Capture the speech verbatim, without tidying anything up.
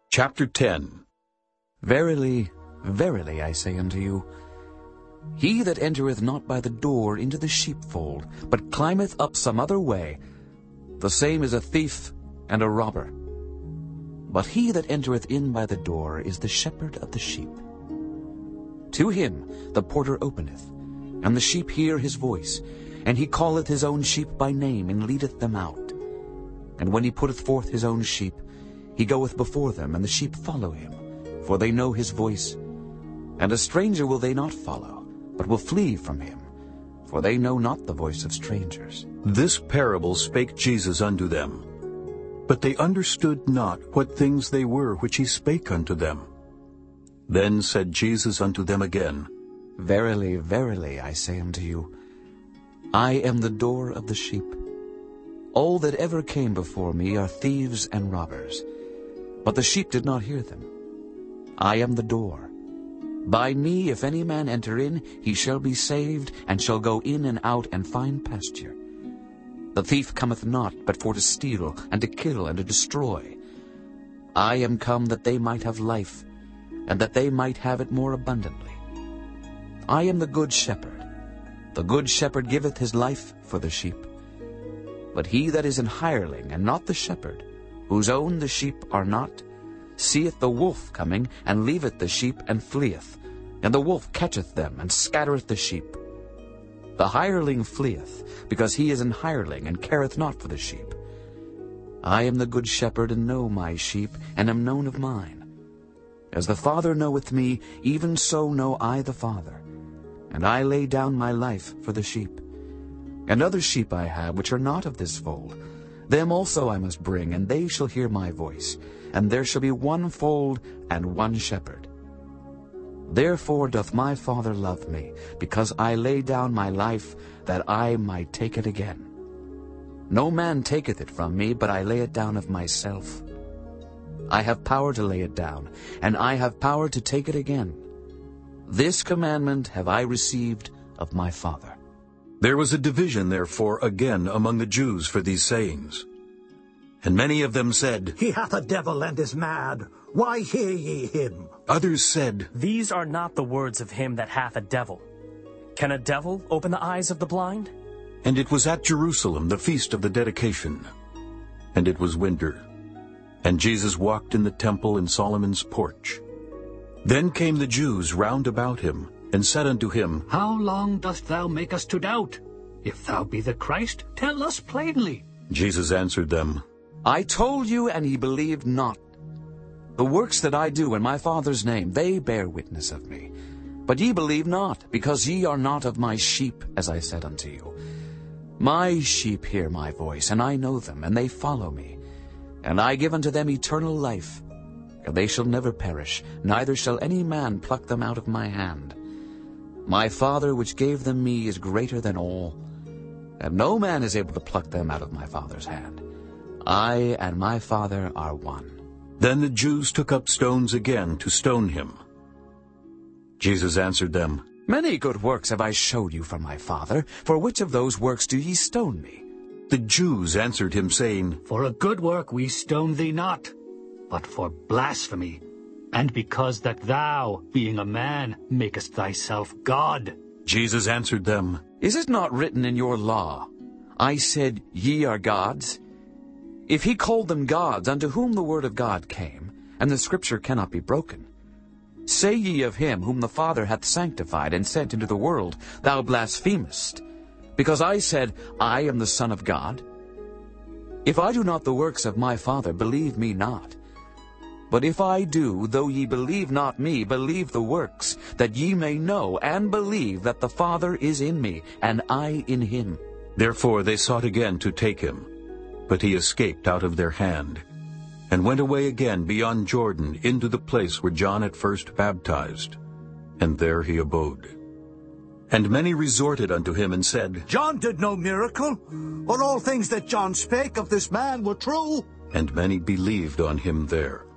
Chapter ten. Verily, verily, I say unto you, he that entereth not by the door into the sheepfold, but climbeth up some other way, the same is a thief and a robber. But he that entereth in by the door is the shepherd of the sheep. To him the porter openeth, and the sheep hear his voice, and he calleth his own sheep by name, and leadeth them out. And when he putteth forth his own sheep, he goeth before them, and the sheep follow him, for they know his voice. And a stranger will they not follow, but will flee from him, for they know not the voice of strangers. This parable spake Jesus unto them. But they understood not what things they were which he spake unto them. Then said Jesus unto them again, Verily, verily, I say unto you, I am the door of the sheep. All that ever came before me are thieves and robbers, but the sheep did not hear them. I am the door. By me, if any man enter in, he shall be saved, and shall go in and out and find pasture. The thief cometh not, but for to steal, and to kill, and to destroy. I am come that they might have life, and that they might have it more abundantly. I am the good shepherd. The good shepherd giveth his life for the sheep. But he that is an hireling, and not the shepherd, whose own the sheep are not, seeth the wolf coming, and leaveth the sheep, and fleeth. And the wolf catcheth them, and scattereth the sheep. The hireling fleeth, because he is an hireling, and careth not for the sheep. I am the good shepherd, and know my sheep, and am known of mine. As the Father knoweth me, even so know I the Father. And I lay down my life for the sheep. And other sheep I have, which are not of this fold. Them also I must bring, and they shall hear my voice. And there shall be one fold and one shepherd. Therefore doth my Father love me, because I lay down my life, that I might take it again. No man taketh it from me, but I lay it down of myself. I have power to lay it down, and I have power to take it again. This commandment have I received of my Father. There was a division therefore again among the Jews for these sayings. And many of them said, He hath a devil and is mad. Why hear ye him? Others said, These are not the words of him that hath a devil. Can a devil open the eyes of the blind? And it was at Jerusalem, the feast of the dedication. And it was winter. And Jesus walked in the temple in Solomon's porch. Then came the Jews round about him, and said unto him, How long dost thou make us to doubt? If thou be the Christ, tell us plainly. Jesus answered them, I told you, and ye believed not. The works that I do in my Father's name, they bear witness of me. But ye believe not, because ye are not of my sheep, as I said unto you. My sheep hear my voice, and I know them, and they follow me. And I give unto them eternal life, and they shall never perish, neither shall any man pluck them out of my hand. My Father which gave them me is greater than all, and no man is able to pluck them out of my Father's hand. I and my Father are one. Then the Jews took up stones again to stone him. Jesus answered them, Many good works have I showed you from my Father. For which of those works do ye stone me? The Jews answered him, saying, For a good work we stone thee not, but for blasphemy, and because that thou, being a man, makest thyself God. Jesus answered them, Is it not written in your law, I said, Ye are gods? If he called them gods, unto whom the word of God came, and the scripture cannot be broken. Say ye of him whom the Father hath sanctified and sent into the world, Thou blasphemest, because I said, I am the Son of God? If I do not the works of my Father, believe me not. But if I do, though ye believe not me, believe the works, that ye may know and believe that the Father is in me, and I in him. Therefore they sought again to take him. But he escaped out of their hand, and went away again beyond Jordan into the place where John at first baptized, and there he abode. And many resorted unto him and said, John did no miracle, but all things that John spake of this man were true. And many believed on him there.